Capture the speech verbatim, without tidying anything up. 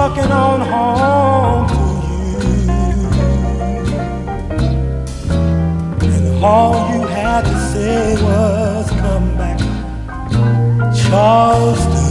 trucking on home to you, and all you had to say was come back, Charleston.